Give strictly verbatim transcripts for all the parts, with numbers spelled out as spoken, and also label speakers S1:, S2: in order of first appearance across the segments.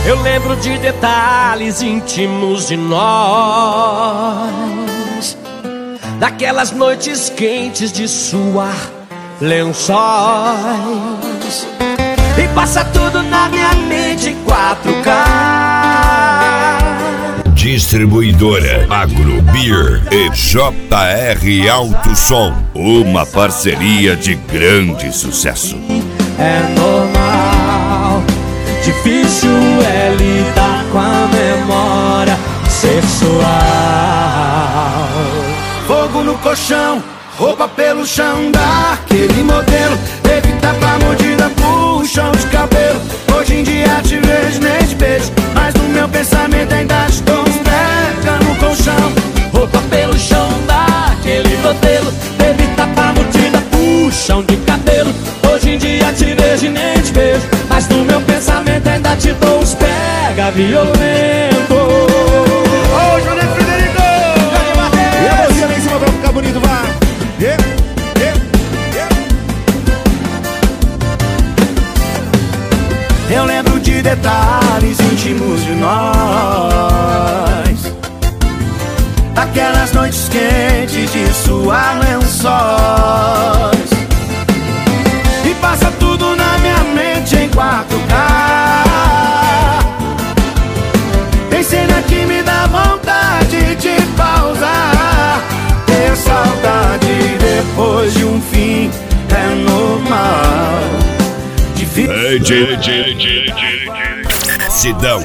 S1: Eu lembro de detalhes íntimos de nós, daquelas noites quentes de suar lençóis. E passa tudo na minha mente quatro K.
S2: Distribuidora Agro Beer e J R Alto Som, uma parceria de grande sucesso.
S1: É normal, difícil é lidar com a memória sexual.
S3: Fogo no colchão, roupa pelo chão, daquele modelo. Evita pra mordida, puxão de cabelo. Hoje em dia te vejo, nem te beijo, mas no meu pensamento ainda estou uns pega no colchão.
S1: Roupa pelo chão, daquele modelo. Evita pra mordida, puxão de cabelo. Hoje em dia te vejo e nem te beijo, mas no meu pensamento ainda te dou uns pega violento.
S3: Ô, Johnny Frederico! E a mãozinha lá em cima pra ficar bonito, vai! Yeah, yeah, yeah. Eu lembro de detalhes íntimos de nós, daquelas noites quentes de suar lençóis. E passa tudo na minha mente em quatro K. Tem cena que me dá vontade de pausar. Ter saudade depois de um fim é normal. Difícil.
S2: Sidão.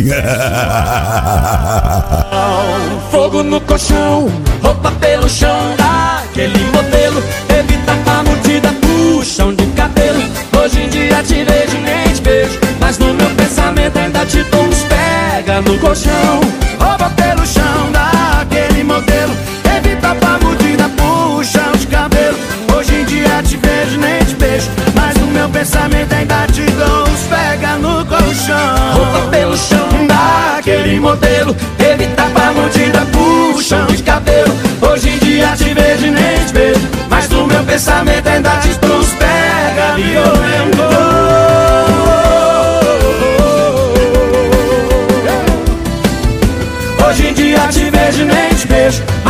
S1: Fogo no colchão, roupa pelo chão, daquele modelo. Evita a mordida, puxão de cabelo. Hoje em dia te vejo e nem te beijo, mas no meu pensamento ainda te dou uns pega no colchão.
S3: Roupa pelo chão, daquele modelo. Evita a mordida, puxão de cabelo. Hoje em dia te vejo e nem te beijo, mas no meu pensamento ainda te dou uns pega no colchão.
S1: Roupa pelo chão, daquele modelo. Evita a mordida, puxão de cabelo. Hoje em dia te vejo e nem te beijo, mas no meu pensamento ainda te dou uns pega violento.
S3: Hoje em dia te vejo e nem te beijo,